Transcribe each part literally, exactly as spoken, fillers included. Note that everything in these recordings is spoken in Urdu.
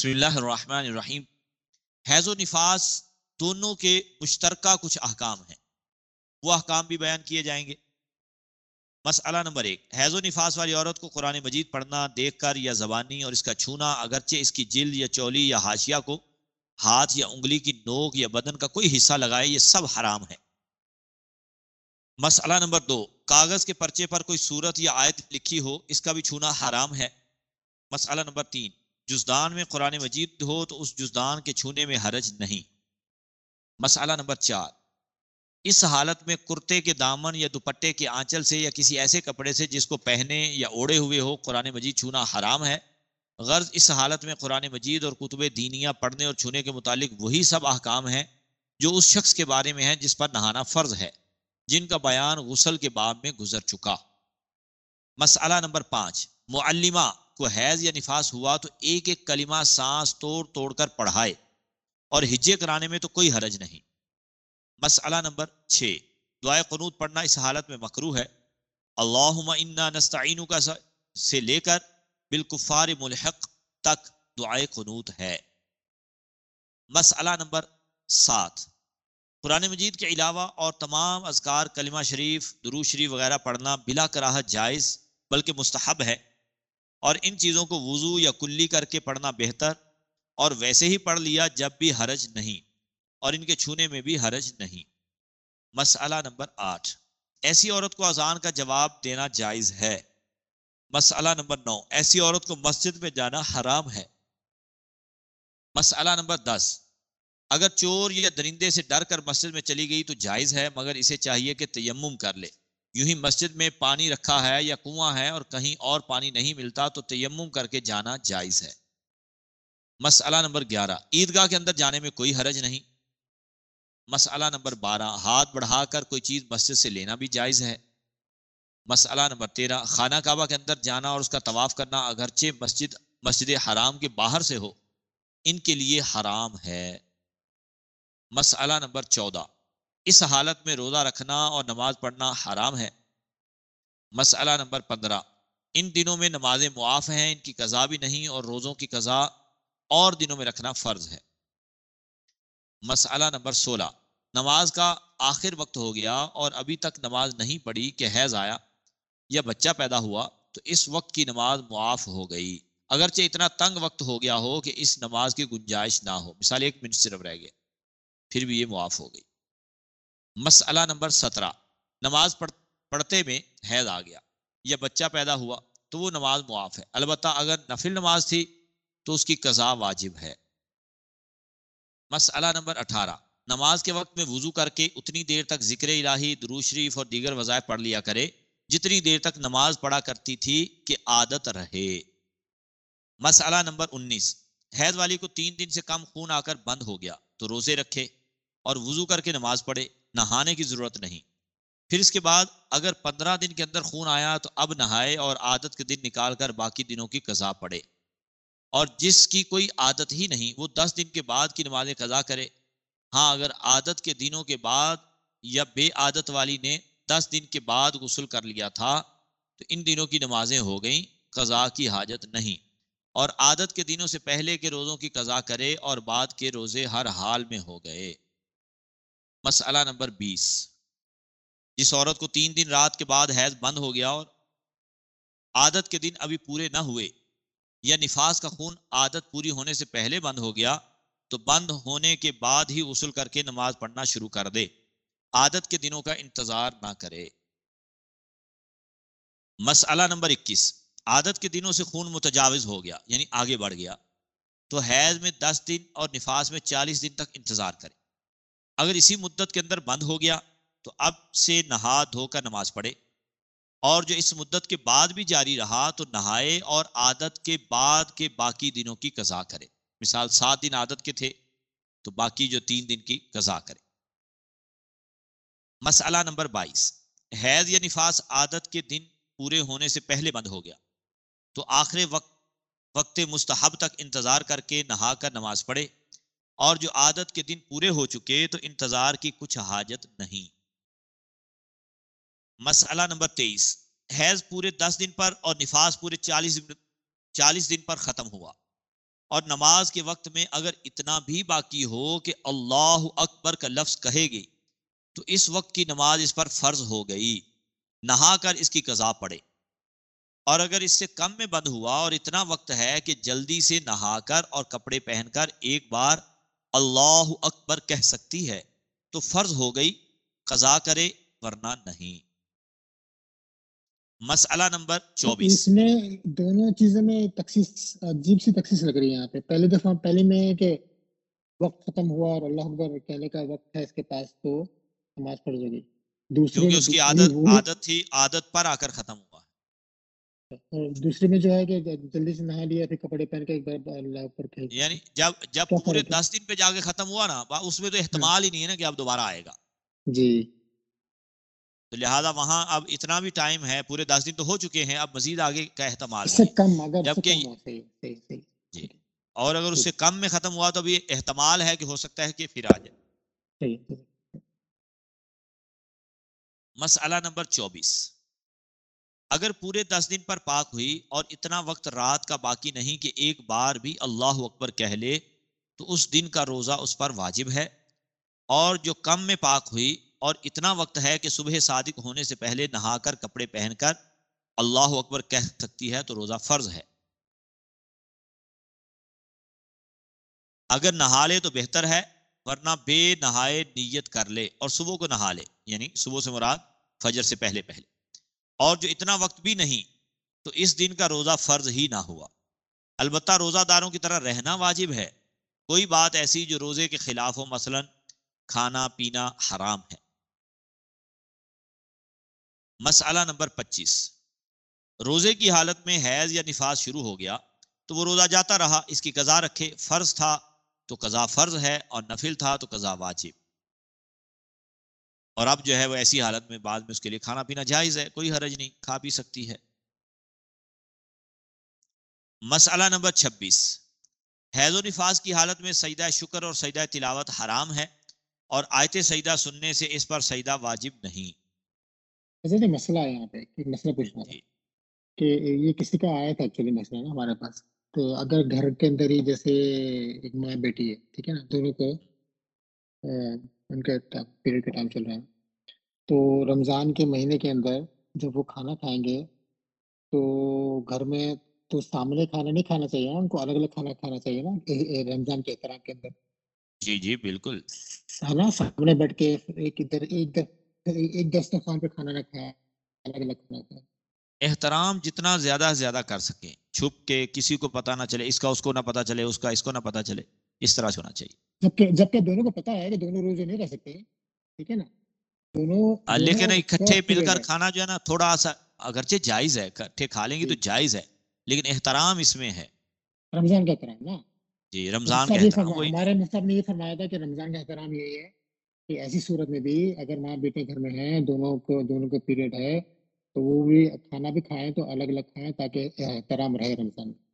بسم اللہ الرحمن الرحیم۔ حیض و نفاس دونوں کے مشترکہ کچھ احکام ہیں، وہ احکام بھی بیان کیے جائیں گے۔ مسئلہ نمبر ایک، حیض و نفاس والی عورت کو قرآن مجید پڑھنا، دیکھ کر یا زبانی، اور اس کا چھونا اگرچہ اس کی جلد یا چولی یا حاشیہ کو ہاتھ یا انگلی کی نوک یا بدن کا کوئی حصہ لگائے، یہ سب حرام ہے۔ مسئلہ نمبر دو، کاغذ کے پرچے پر کوئی صورت یا آیت لکھی ہو، اس کا بھی چھونا حرام ہے۔ مسئلہ نمبر تین، جزدان میں قرآن مجید ہو تو اس جزدان کے چھونے میں حرج نہیں۔ مسئلہ نمبر چار، اس حالت میں کرتے کے دامن یا دوپٹے کے آنچل سے یا کسی ایسے کپڑے سے جس کو پہنے یا اوڑے ہوئے ہو قرآن مجید چھونا حرام ہے۔ غرض اس حالت میں قرآن مجید اور کتب دینیہ پڑھنے اور چھونے کے متعلق وہی سب احکام ہیں جو اس شخص کے بارے میں ہیں جس پر نہانا فرض ہے، جن کا بیان غسل کے باب میں گزر چکا۔ مسئلہ نمبر پانچ، معلمہ کو حیض یا نفاس ہوا تو ایک ایک کلمہ سانس توڑ توڑ کر پڑھائے، اور ہجے کرانے میں تو کوئی حرج نہیں۔ مسئلہ نمبر چھ، دعائے قنوت پڑھنا اس حالت میں مکروہ ہے۔ اللہم انا نستعینک سے لے کر بالکفار ملحق تک دعائے قنوت ہے۔ مسئلہ نمبر سات، قرآن مجید کے علاوہ اور تمام اذکار، کلمہ شریف، درود شریف وغیرہ پڑھنا بلا کراہت جائز بلکہ مستحب ہے، اور ان چیزوں کو وضو یا کلی کر کے پڑھنا بہتر، اور ویسے ہی پڑھ لیا جب بھی حرج نہیں، اور ان کے چھونے میں بھی حرج نہیں۔ مسئلہ نمبر آٹھ، ایسی عورت کو اذان کا جواب دینا جائز ہے۔ مسئلہ نمبر نو، ایسی عورت کو مسجد میں جانا حرام ہے۔ مسئلہ نمبر دس، اگر چور یا درندے سے ڈر کر مسجد میں چلی گئی تو جائز ہے، مگر اسے چاہیے کہ تیمم کر لے۔ یوں ہی مسجد میں پانی رکھا ہے یا کنواں ہے اور کہیں اور پانی نہیں ملتا تو تیمم کر کے جانا جائز ہے۔ مسئلہ نمبر گیارہ، عیدگاہ کے اندر جانے میں کوئی حرج نہیں۔ مسئلہ نمبر بارہ، ہاتھ بڑھا کر کوئی چیز مسجد سے لینا بھی جائز ہے۔ مسئلہ نمبر تیرہ، خانہ کعبہ کے اندر جانا اور اس کا طواف کرنا اگرچہ مسجد مسجد حرام کے باہر سے ہو، ان کے لیے حرام ہے۔ مسئلہ نمبر چودہ، اس حالت میں روزہ رکھنا اور نماز پڑھنا حرام ہے۔ مسئلہ نمبر پندرہ، ان دنوں میں نمازیں معاف ہیں، ان کی قضا بھی نہیں، اور روزوں کی قضا اور دنوں میں رکھنا فرض ہے۔ مسئلہ نمبر سولہ، نماز کا آخر وقت ہو گیا اور ابھی تک نماز نہیں پڑھی کہ حیض آیا یا بچہ پیدا ہوا تو اس وقت کی نماز معاف ہو گئی، اگرچہ اتنا تنگ وقت ہو گیا ہو کہ اس نماز کی گنجائش نہ ہو، مثال ایک منٹ صرف رہ گیا، پھر بھی یہ معاف ہو گئی۔ مسئلہ نمبر سترہ، نماز پڑھ پڑھتے میں حیض آ گیا یا بچہ پیدا ہوا تو وہ نماز معاف ہے، البتہ اگر نفل نماز تھی تو اس کی قضا واجب ہے۔ مسئلہ نمبر اٹھارہ، نماز کے وقت میں وضو کر کے اتنی دیر تک ذکر الہی، درود شریف اور دیگر وظائف پڑھ لیا کرے جتنی دیر تک نماز پڑھا کرتی تھی کہ عادت رہے۔ مسئلہ نمبر انیس، حیض والی کو تین دن سے کم خون آ کر بند ہو گیا تو روزے رکھے اور وضو کر کے نماز پڑھے، نہانے کی ضرورت نہیں۔ پھر اس کے بعد اگر پندرہ دن کے اندر خون آیا تو اب نہائے اور عادت کے دن نکال کر باقی دنوں کی قضا پڑھے، اور جس کی کوئی عادت ہی نہیں وہ دس دن کے بعد کی نمازیں قضا کرے۔ ہاں اگر عادت کے دنوں کے بعد یا بے عادت والی نے دس دن کے بعد غسل کر لیا تھا تو ان دنوں کی نمازیں ہو گئیں، قضا کی حاجت نہیں، اور عادت کے دنوں سے پہلے کے روزوں کی قضا کرے اور بعد کے روزے ہر حال میں ہو گئے۔ مسئلہ نمبر بیس، جس عورت کو تین دن رات کے بعد حیض بند ہو گیا اور عادت کے دن ابھی پورے نہ ہوئے، یا نفاس کا خون عادت پوری ہونے سے پہلے بند ہو گیا تو بند ہونے کے بعد ہی غسل کر کے نماز پڑھنا شروع کر دے، عادت کے دنوں کا انتظار نہ کرے۔ مسئلہ نمبر اکیس، عادت کے دنوں سے خون متجاوز ہو گیا یعنی آگے بڑھ گیا تو حیض میں دس دن اور نفاس میں چالیس دن تک انتظار کرے۔ اگر اسی مدت کے اندر بند ہو گیا تو اب سے نہا دھو کر نماز پڑھے، اور جو اس مدت کے بعد بھی جاری رہا تو نہائے اور عادت کے بعد کے باقی دنوں کی قضا کرے، مثال سات دن عادت کے تھے تو باقی جو تین دن کی قضا کرے۔ مسئلہ نمبر بائیس، حیض یا نفاس عادت کے دن پورے ہونے سے پہلے بند ہو گیا تو آخر وقت وقت مستحب تک انتظار کر کے نہا کر نماز پڑھے، اور جو عادت کے دن پورے ہو چکے تو انتظار کی کچھ حاجت نہیں۔ مسئلہ نمبر تیئیس، حیض پورے دس دن پر اور نفاس پورے چالیس چالیس دن پر ختم ہوا اور نماز کے وقت میں اگر اتنا بھی باقی ہو کہ اللہ اکبر کا لفظ کہے گی تو اس وقت کی نماز اس پر فرض ہو گئی، نہا کر اس کی قضا پڑے۔ اور اگر اس سے کم میں بند ہوا اور اتنا وقت ہے کہ جلدی سے نہا کر اور کپڑے پہن کر ایک بار اللہ اکبر کہہ سکتی ہے تو فرض ہو گئی، قضا کرے ورنہ نہیں۔ مسئلہ نمبر تو چوبیس۔ اس میں دونوں چیزوں میں تخصیص عجیب سی تخصیص لگ رہی ہے یہاں پہ۔ پہلی دفعہ پہلی میں کہ وقت ختم ہوا اور اللہ اکبر کہنے کا وقت ہے اس کے پاس تو نماز پڑھ جائے گی، دوسرے کیونکہ میں اس کی وہی عادت وہی عادت تھی، عادت پر آ کر ختم ہوا۔ اور دوسرے میں جو ہے کہ جلدی سے نہا لیا پھر کپڑے پہن کے ایک بار اللہ اکبر کہہ یعنی دیا۔ جب جب کیا پورے فرق ہے؟ دس دن پہ جا کے ختم ہوا نا، اس میں تو ہاں احتمال ہی نہیں ہے نا کہ اب دوبارہ آئے گا، جی تو لہٰذا وہاں اب اتنا بھی ٹائم ہے، پورے دس دن تو ہو چکے ہیں، اب مزید آگے کا احتمال اس سے نہیں ہے۔ کم، اگر اس سے جبکہ کم ہو صحیح صحیح صحیح جی، ٹھیک ہے اور اگر اس سے ٹھیک کم میں ختم ہوا تو بھی احتمال ہے کہ ہو سکتا ہے کہ پھر آ جائے۔ صحیح ٹھیک۔ مسئلہ نمبر چوبیس۔ اگر پورے دس دن پر پاک ہوئی اور اتنا وقت رات کا باقی نہیں کہ ایک بار بھی اللہ اکبر کہہ لے تو اس دن کا روزہ اس پر واجب ہے، اور جو کم میں پاک ہوئی اور اتنا وقت ہے کہ صبح صادق ہونے سے پہلے نہا کر کپڑے پہن کر اللہ اکبر کہہ سکتی ہے تو روزہ فرض ہے۔ اگر نہا لے تو بہتر ہے، ورنہ بے نہائے نیت کر لے اور صبح کو نہا لے، یعنی صبح سے مراد فجر سے پہلے پہلے۔ اور جو اتنا وقت بھی نہیں تو اس دن کا روزہ فرض ہی نہ ہوا۔ البتہ روزہ داروں کی طرح رہنا واجب ہے، کوئی بات ایسی جو روزے کے خلاف ہو، مثلا کھانا پینا حرام ہے۔ مسئلہ نمبر پچیس۔ روزے کی حالت میں حیض یا نفاس شروع ہو گیا تو وہ روزہ جاتا رہا، اس کی قضا رکھے، فرض تھا تو قضا فرض ہے اور نفل تھا تو قضا واجب۔ اور اب جو ہے وہ ایسی حالت میں بعد میں اس کے لیے کھانا پینا جائز ہے، کوئی حرج نہیں، کھا پی سکتی ہے۔ مسئلہ نمبر چھبیس۔ حیض و نفاس کی حالت میں سجدہ شکر اور سجدہ تلاوت حرام ہے، اور آیت سجدہ سننے سے اس پر سجدہ واجب نہیں۔ حضرت مسئلہ ہے یہاں پہ، ایک مسئلہ پوچھنا تھا جی کہ یہ کسی کا آیا تھا ایکچولی مسئلہ نا ہمارے پاس۔ تو اگر گھر کے اندر ہی جیسے ایک ماں بیٹی ہے، ٹھیک ہے نا، دونوں کو ان کا پیریڈ کا ٹائم چل رہا ہے، تو رمضان کے مہینے کے اندر جب وہ کھانا کھائیں گے تو گھر میں تو سامنے کھانا نہیں کھانا چاہیے نا، ان کو الگ الگ کھانا کھانا چاہیے نا رمضان کے احترام کے اندر، جی جی بالکل، ہے نا، سامنے بیٹھ کے ایک ادھر ایک ایک دسترخوان پہ کھانا نہ کھائے، الگ الگ کھانا کھائے۔ احترام جتنا زیادہ سے زیادہ کر سکیں، چھپ کے، کسی کو پتہ نہ چلے، اس کا اس کو نہ پتہ چلے، اس کا اس کو نہ پتہ چلے، اس طرح سے ہونا چاہیے۔ جبکہ جبکہ دونوں کو پتا ہے کہ دونوں روزے نہیں رہ سکتے، ٹھیک ہے نا، دونوں آ، دونوں لیکن اکٹھے شارٹ مل پیریڈ کر ہے کھانا جو ہے نا تھوڑا سا اگرچہ جائز ہے، اکٹھے کھا لیں گے تو جی جائز ہے، لیکن احترام اس میں ہے۔ رمضان کا احترام نا۔ جی تو رمضان کا مصعب یہ احترام فرما وہی۔ ہمارے مصعب نے یہ فرمایا تھا کہ رمضان کا احترام یہی ہے کہ ایسی صورت میں بھی اگر ماں بیٹے گھر میں ہیں، دونوں کو دونوں کو پیریڈ ہے تو وہ بھی کھانا بھی کھائیں تو الگ الگ کھائیں تاکہ احترام رہے رمضان میں،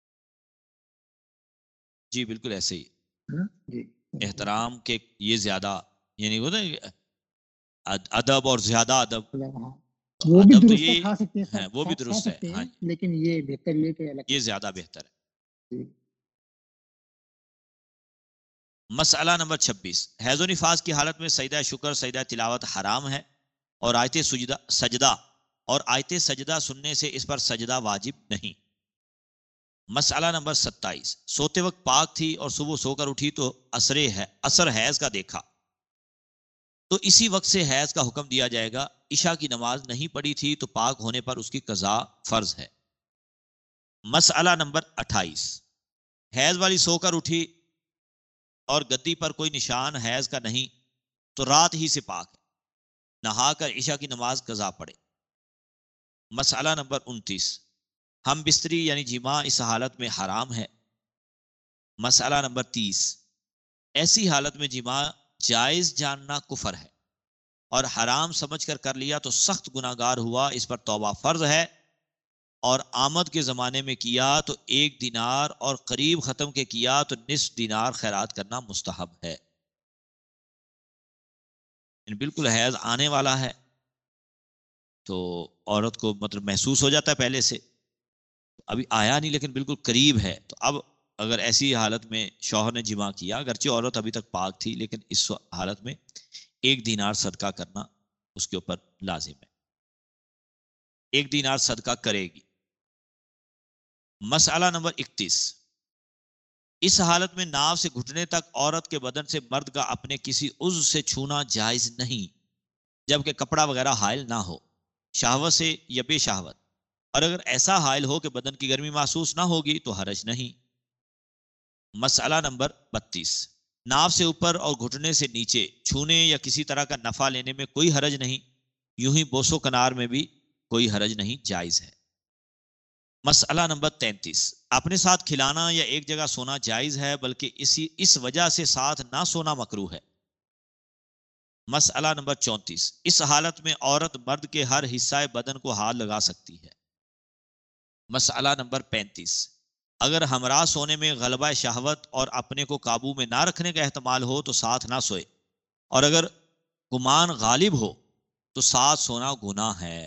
جی بالکل ایسے ہی ہے نا؟ جی احترام کے یہ زیادہ، یعنی وہ نا ادب اور زیادہ ادب، ہاں تو وہ بھی ادب تو درست ہے، یہ کھا سکتے ہیں، ہے، ساتھ وہ بھی ساتھ کھا درست ہے، سکتے ہاں ہیں، جی، لیکن یہ بہتر یہ کہ الگ یہ کھائیں۔ زیادہ بہتر ہے۔ جی مسئلہ نمبر چھبیس۔ حیض و نفاس کی حالت میں سجدہ شکر سجدہ تلاوت حرام ہے، اور آیت سجدہ سجدہ اور آیت سجدہ سننے سے اس پر سجدہ واجب نہیں۔ مسئلہ نمبر ستائیس۔ سوتے وقت پاک تھی اور صبح سو کر اٹھی تو اثر ہے اثر حیض کا دیکھا تو اسی وقت سے حیض کا حکم دیا جائے گا۔ عشاء کی نماز نہیں پڑھی تھی تو پاک ہونے پر اس کی قضا فرض ہے۔ مسئلہ نمبر اٹھائیس۔ حیض والی سو کر اٹھی اور گدی پر کوئی نشان حیض کا نہیں تو رات ہی سے پاک ہے، نہا کر عشاء کی نماز قضا پڑے۔ مسئلہ نمبر انتیس۔ ہم بستری یعنی جماع اس حالت میں حرام ہے۔ مسئلہ نمبر تیس۔ ایسی حالت میں جماع جائز جاننا کفر ہے، اور حرام سمجھ کر کر لیا تو سخت گناہگار ہوا، اس پر توبہ فرض ہے، اور آمد کے زمانے میں کیا تو ایک دینار اور قریب ختم کے کیا تو نصف دینار خیرات کرنا مستحب ہے۔ بالکل حیض آنے والا ہے تو عورت کو مطلب محسوس ہو جاتا ہے پہلے سے، ابھی آیا نہیں لیکن بالکل قریب ہے، تو اب اگر ایسی حالت میں شوہر نے جمع کیا، اگرچہ عورت ابھی تک پاک تھی، لیکن اس حالت میں ایک دینار صدقہ کرنا اس کے اوپر لازم ہے، ایک دینار صدقہ کرے گی۔ مسئلہ نمبر اکتیس، اس حالت میں ناف سے گھٹنے تک عورت کے بدن سے مرد کا اپنے کسی عضو سے چھونا جائز نہیں، جبکہ کپڑا وغیرہ حائل نہ ہو، شہوت سے یا بے شہوت، اور اگر ایسا حائل ہو کہ بدن کی گرمی محسوس نہ ہوگی تو حرج نہیں۔ مسئلہ نمبر بتیس، ناف سے اوپر اور گھٹنے سے نیچے چھونے یا کسی طرح کا نفع لینے میں کوئی حرج نہیں، یوں ہی بوسو کنار میں بھی کوئی حرج نہیں، جائز ہے۔ مسئلہ نمبر تینتیس، اپنے ساتھ کھلانا یا ایک جگہ سونا جائز ہے، بلکہ اسی اس وجہ سے ساتھ نہ سونا مکروہ ہے۔ مسئلہ نمبر چونتیس، اس حالت میں عورت مرد کے ہر حصہ بدن کو ہاتھ لگا سکتی ہے۔ مسئلہ نمبر پینتیس، اگر ہمراہ سونے میں غلبہ شہوت اور اپنے کو قابو میں نہ رکھنے کا احتمال ہو تو ساتھ نہ سوئے، اور اگر گمان غالب ہو تو ساتھ سونا گناہ ہے۔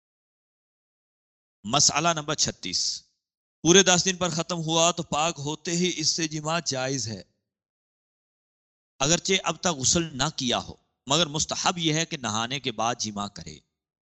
مسئلہ نمبر چھتیس، پورے دس دن پر ختم ہوا تو پاک ہوتے ہی اس سے جماع جائز ہے، اگرچہ اب تک غسل نہ کیا ہو، مگر مستحب یہ ہے کہ نہانے کے بعد جماع کرے۔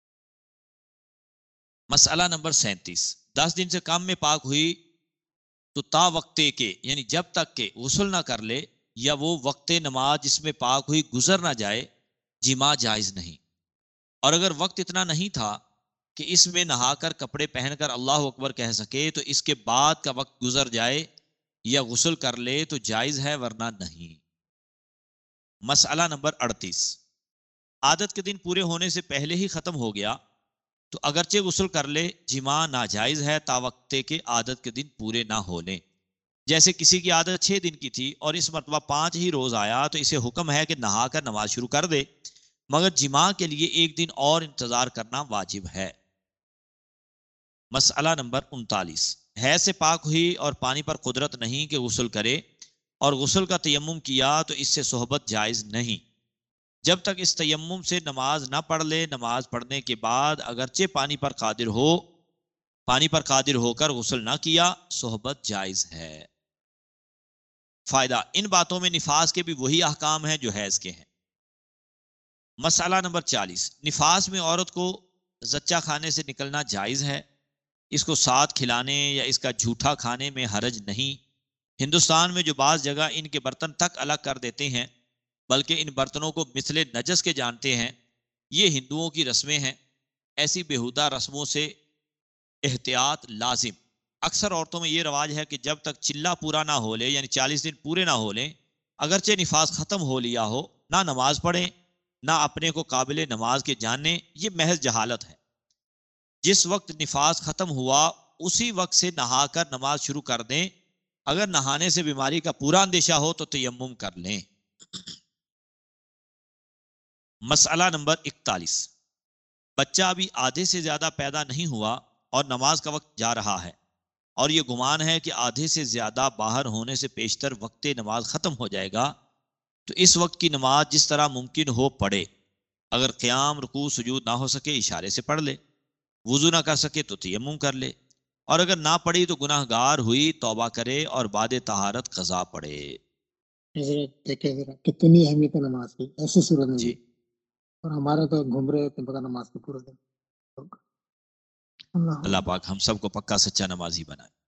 مسئلہ نمبر سینتیس، دس دن سے کم میں پاک ہوئی تو تا وقتے کے یعنی جب تک کہ غسل نہ کر لے یا وہ وقت نماز جس میں پاک ہوئی گزر نہ جائے، جماع جائز نہیں۔ اور اگر وقت اتنا نہیں تھا کہ اس میں نہا کر کپڑے پہن کر اللہ اکبر کہہ سکے تو اس کے بعد کا وقت گزر جائے یا غسل کر لے تو جائز ہے، ورنہ نہیں۔ مسئلہ نمبر اڑتیس، عادت کے دن پورے ہونے سے پہلے ہی ختم ہو گیا تو اگرچہ غسل کر لے، جماع ناجائز ہے تا وقتے کے عادت کے دن پورے نہ ہو لیں۔ جیسے کسی کی عادت چھ دن کی تھی اور اس مرتبہ پانچ ہی روز آیا تو اسے حکم ہے کہ نہا کر نماز شروع کر دے، مگر جماع کے لیے ایک دن اور انتظار کرنا واجب ہے۔ مسئلہ نمبر انتالیس، حیض سے پاک ہوئی اور پانی پر قدرت نہیں کہ غسل کرے اور غسل کا تیمم کیا تو اس سے صحبت جائز نہیں، جب تک اس تیمم سے نماز نہ پڑھ لے۔ نماز پڑھنے کے بعد اگرچہ پانی پر قادر ہو پانی پر قادر ہو کر غسل نہ کیا، صحبت جائز ہے۔ فائدہ، ان باتوں میں نفاس کے بھی وہی احکام ہیں جو حیض کے ہیں۔ مسئلہ نمبر چالیس، نفاس میں عورت کو زچہ کھانے سے نکلنا جائز ہے، اس کو ساتھ کھلانے یا اس کا جھوٹا کھانے میں حرج نہیں۔ ہندوستان میں جو بعض جگہ ان کے برتن تک الگ کر دیتے ہیں، بلکہ ان برتنوں کو مثل نجس کے جانتے ہیں، یہ ہندوؤں کی رسمیں ہیں۔ ایسی بیہودہ رسموں سے احتیاط لازم۔ اکثر عورتوں میں یہ رواج ہے کہ جب تک چلہ پورا نہ ہو لے یعنی چالیس دن پورے نہ ہو لیں، اگرچہ نفاس ختم ہو لیا ہو، نہ نماز پڑھیں نہ اپنے کو قابل نماز کے جانیں، یہ محض جہالت ہے۔ جس وقت نفاس ختم ہوا اسی وقت سے نہا کر نماز شروع کر دیں، اگر نہانے سے بیماری کا پورا اندیشہ ہو تو تیمم کر لیں۔ مسئلہ نمبر اکتالیس، بچہ ابھی آدھے سے زیادہ پیدا نہیں ہوا اور نماز کا وقت جا رہا ہے اور یہ گمان ہے کہ آدھے سے زیادہ باہر ہونے سے پیشتر وقت نماز ختم ہو جائے گا، تو اس وقت کی نماز جس طرح ممکن ہو پڑھے۔ اگر قیام رکوع سجود نہ ہو سکے اشارے سے پڑھ لے، وضو نہ کر سکے تو تیمم کر لے، اور اگر نہ پڑھی تو گناہ گار ہوئی توبہ کرے اور بعد طہارت قضا پڑھے۔ حضرت دیکھیں ذرا کتنی اہمیت ہے نماز کی ایسی صورت میں بھی، جی، اور ہمارے تو گھوم رہے ہوتے ہیں بغیر نماز کے پورے دن۔ اللہ اللہ پاک ہم سب کو پکا سچا نمازی بنائے۔